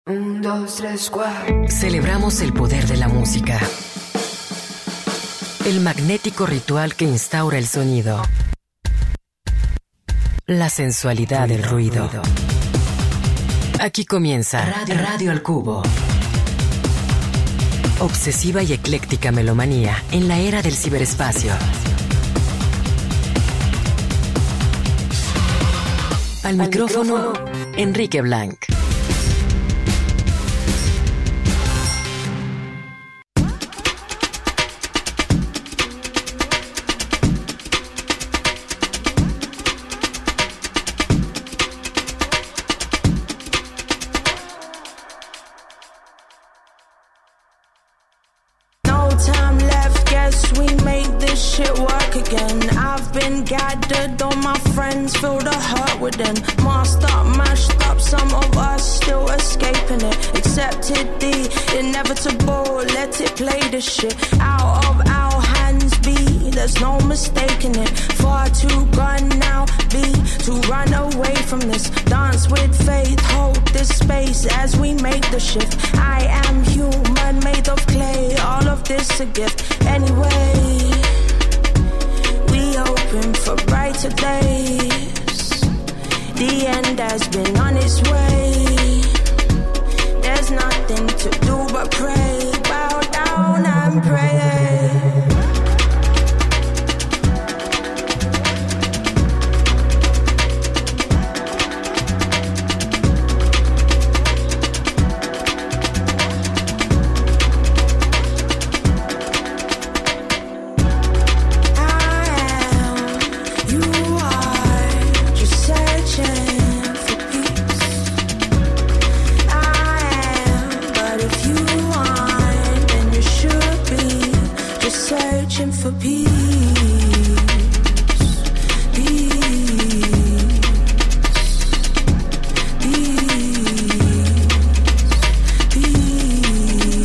1, 2, 3, 4. Celebramos el poder de la música. El magnético ritual que instaura el sonido. La sensualidad del ruido. Aquí comienza Radio al Cubo. Obsesiva y ecléctica melomanía en la era del ciberespacio. Al micrófono, Enrique Blanc. Gathered, all my friends feel the hurt within. Masked up, mashed up, some of us still escaping it. Accepted the inevitable, let it play the shit. Out of our hands be, there's no mistaking it. Far too gone now be, to run away from this. Dance with faith, hold this space as we make the shift. I am human, made of clay, all of this a gift. Anyway, hoping for brighter days. The end has been on its way. There's nothing to do but pray. Bow down and pray. For peace, peace, peace, peace.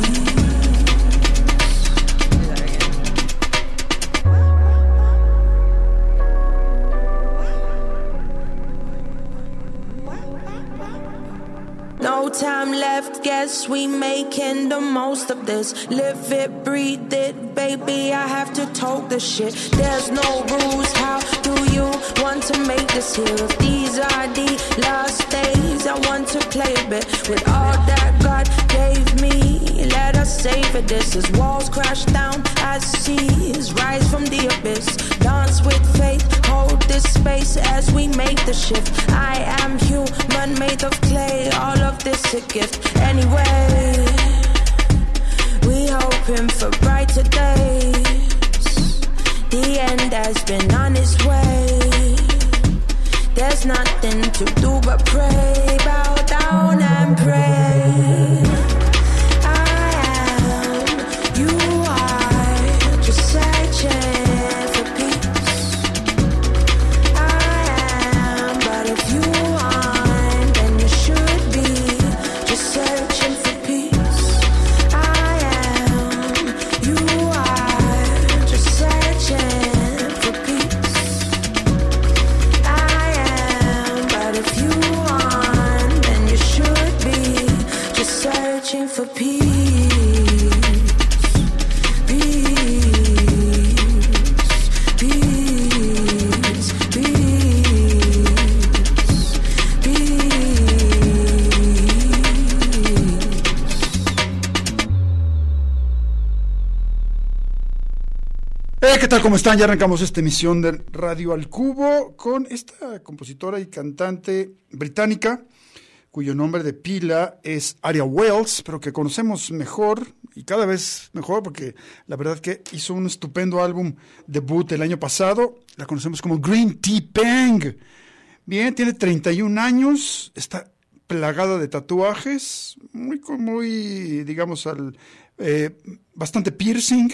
No time left, guess we making the most of this. Live it, breathe it, baby, I have to talk the shit. There's no rules, how do you want to make this here? If these are the last days, I want to play a bit with all that God gave me. Let us savor this as walls crash down, as seas rise from the abyss. Dance with faith, hold this space as we make the shift. I am human, made of clay, all of this a gift. Anyway, we hoping for brighter days. The end has been on its way. There's nothing to do but pray. Bow down and pray. I am, you are, just searching for peace. I am, but if you aren't, then you should be just searching for peace. I am, you are, just searching for peace. I am, but if you aren't, then you should be just searching for peace. ¿Qué tal? ¿Cómo están? Ya arrancamos esta emisión de Radio al Cubo con esta compositora y cantante británica cuyo nombre de pila es Aria Wells, pero que conocemos mejor y cada vez mejor porque la verdad que hizo un estupendo álbum debut el año pasado. La conocemos como Green Tea Pang. Bien, tiene 31 años, está plagada de tatuajes, muy digamos, bastante piercing.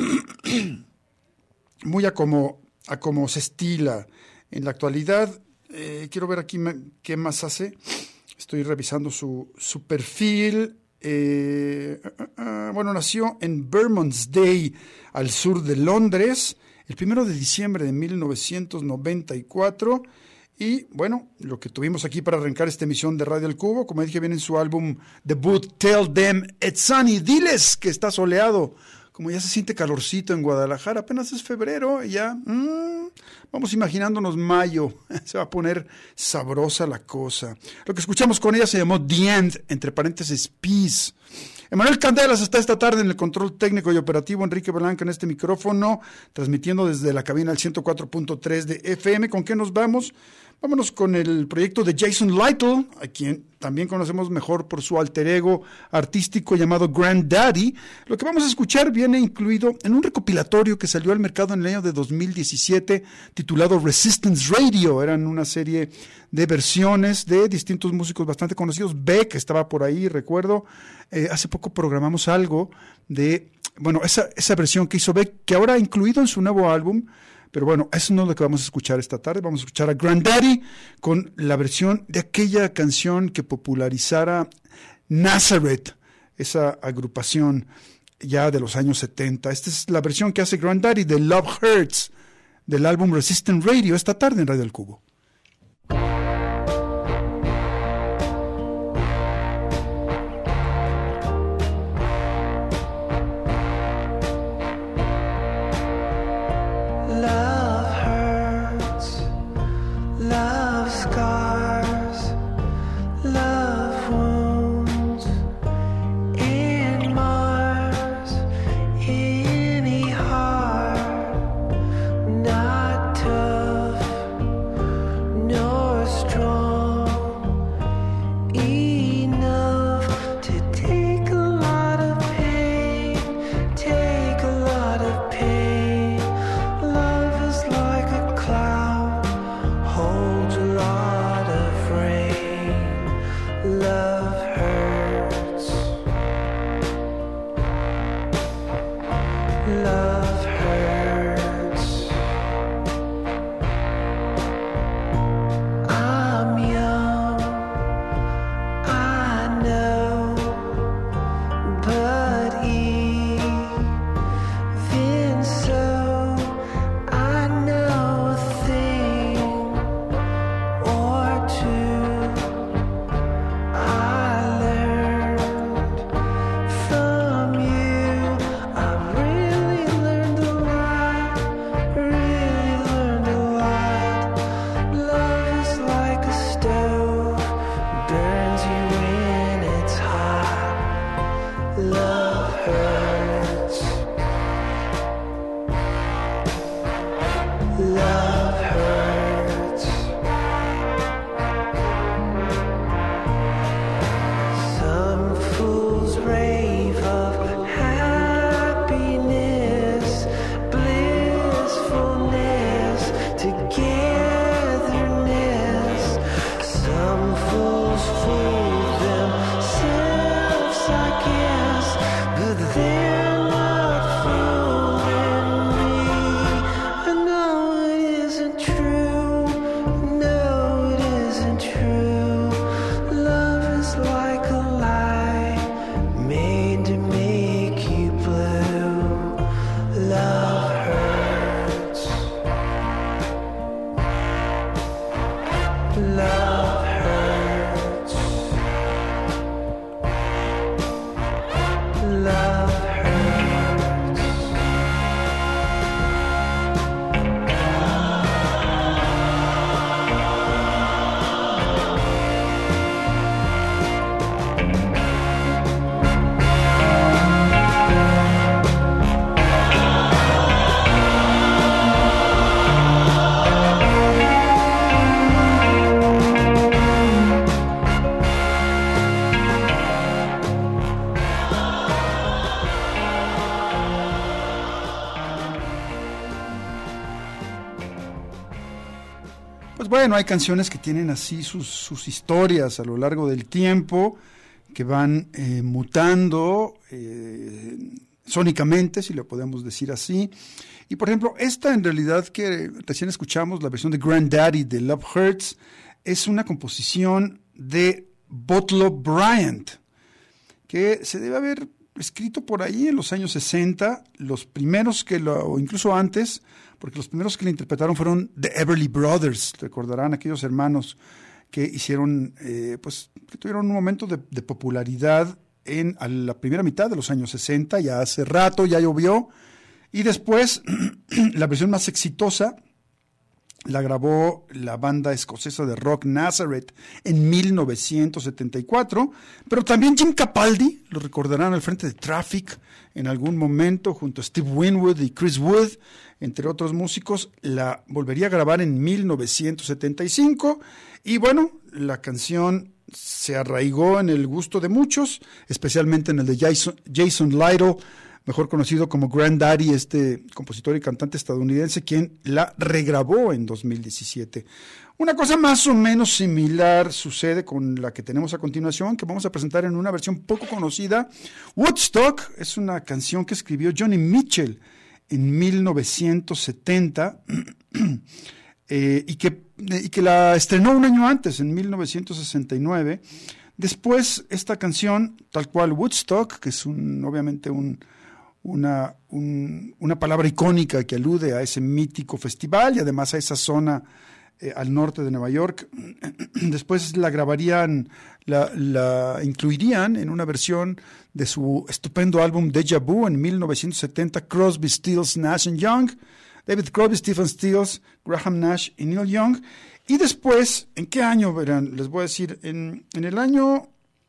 Muy a como se estila en la actualidad. Quiero ver aquí qué más hace. Estoy revisando su perfil. Bueno, nació en Bermondsey, al sur de Londres, el 1 de diciembre de 1994. Y bueno, lo que tuvimos aquí para arrancar esta emisión de Radio El Cubo, como dije, viene en su álbum debut, Tell Them It's Sunny, diles que está soleado. Como ya se siente calorcito en Guadalajara, apenas es febrero, y ya vamos imaginándonos mayo, se va a poner sabrosa la cosa. Lo que escuchamos con ella se llamó The End, entre paréntesis, Peace. Emanuel Candelas está esta tarde en el control técnico y operativo, Enrique Blanca en este micrófono, transmitiendo desde la cabina al 104.3 de FM. ¿Con qué nos vamos? Vámonos con el proyecto de Jason Lytle, a quien también conocemos mejor por su alter ego artístico llamado Granddaddy. Lo que vamos a escuchar viene incluido en un recopilatorio que salió al mercado en el año de 2017 titulado Resistance Radio. Eran una serie de versiones de distintos músicos bastante conocidos. Beck estaba por ahí, recuerdo. Hace poco programamos algo de, bueno, esa versión que hizo Beck, que ahora ha incluido en su nuevo álbum. Pero bueno, eso no es lo que vamos a escuchar esta tarde. Vamos a escuchar a Granddaddy con la versión de aquella canción que popularizara Nazareth, esa agrupación ya de los años 70. Esta es la versión que hace Granddaddy de Love Hurts, del álbum Resistance Radio, esta tarde en Radio El Cubo. Bueno, hay canciones que tienen así sus historias a lo largo del tiempo, que van mutando sónicamente, si lo podemos decir así. Y por ejemplo, esta en realidad que recién escuchamos, la versión de Granddaddy de Love Hurts, es una composición de Bottlo Bryant, que se debe haber escrito por ahí en los años 60, los primeros o incluso antes, porque los primeros que lo interpretaron fueron The Everly Brothers, recordarán aquellos hermanos que hicieron, que tuvieron un momento de popularidad a la primera mitad de los años 60, ya hace rato, ya llovió, y después la versión más exitosa la grabó la banda escocesa de rock Nazareth en 1974, pero también Jim Capaldi, lo recordarán al frente de Traffic en algún momento, junto a Steve Winwood y Chris Wood, entre otros músicos, la volvería a grabar en 1975, y bueno, la canción se arraigó en el gusto de muchos, especialmente en el de Jason Lytle, mejor conocido como Granddaddy, este compositor y cantante estadounidense, quien la regrabó en 2017. Una cosa más o menos similar sucede con la que tenemos a continuación, que vamos a presentar en una versión poco conocida. Woodstock es una canción que escribió Joni Mitchell en 1970 y que la estrenó un año antes, en 1969. Después, esta canción, tal cual Woodstock, que es obviamente una palabra icónica que alude a ese mítico festival y además a esa zona al norte de Nueva York. Después la grabarían, la incluirían en una versión de su estupendo álbum Deja Vu en 1970, Crosby, Stills, Nash & Young, David Crosby, Stephen Stills, Graham Nash y Neil Young. Y después, ¿en qué año verán? Les voy a decir, en el año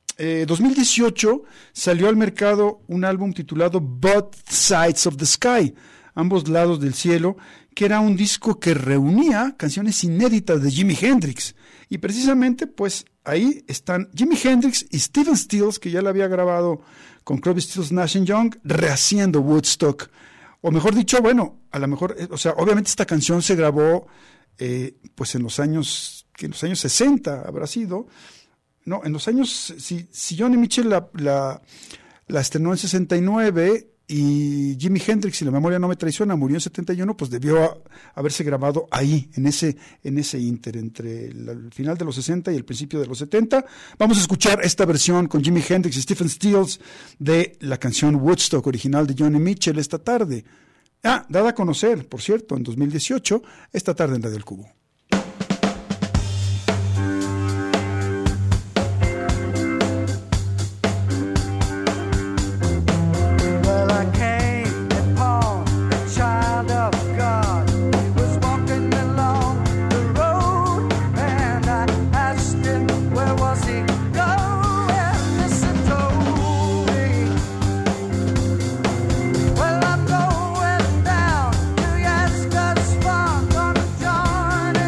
2018 salió al mercado un álbum titulado Both Sides of the Sky, ambos lados del cielo, que era un disco que reunía canciones inéditas de Jimi Hendrix. Y precisamente, pues, ahí están Jimi Hendrix y Stephen Stills, que ya la había grabado con Crosby, Stills, Nash & Young, rehaciendo Woodstock. O mejor dicho, bueno, a lo mejor, obviamente esta canción se grabó, pues en los años 60 habrá sido. No, en los años, si Joni Mitchell la estrenó en 69 y Jimi Hendrix, si la memoria no me traiciona, murió en 71, pues debió haberse grabado ahí, en ese ínter, entre el final de los 60 y el principio de los 70. Vamos a escuchar esta versión con Jimi Hendrix y Stephen Stills de la canción Woodstock, original de Joni Mitchell, esta tarde. Dada a conocer, por cierto, en 2018, esta tarde en Radio El Cubo. Well, I'm going down to Yaska's Farm, gonna join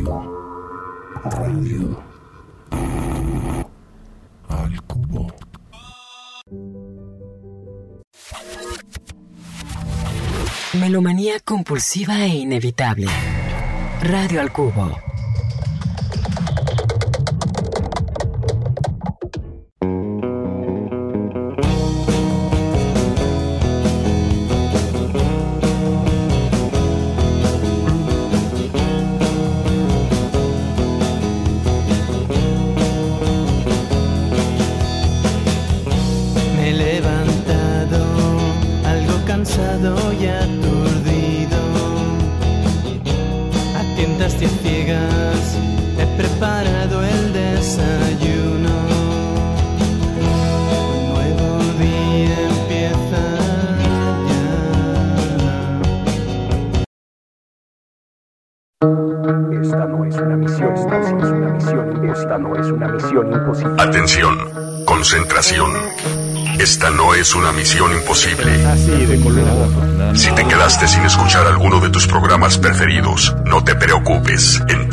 Radio al cubo. Melomanía compulsiva e inevitable. Radio al cubo. Y aturdido, a tientas y ciegas he preparado el desayuno. Un nuevo día empieza ya. Esta no es una misión, esta no es una misión imposible. Atención, concentración. Esta no es una misión imposible. Así de colorado. Si te quedaste sin escuchar alguno de tus programas preferidos, no te preocupes. En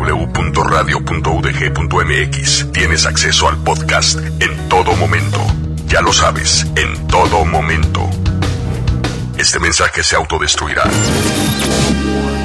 www.radio.udg.mx tienes acceso al podcast en todo momento. Ya lo sabes, en todo momento. Este mensaje se autodestruirá.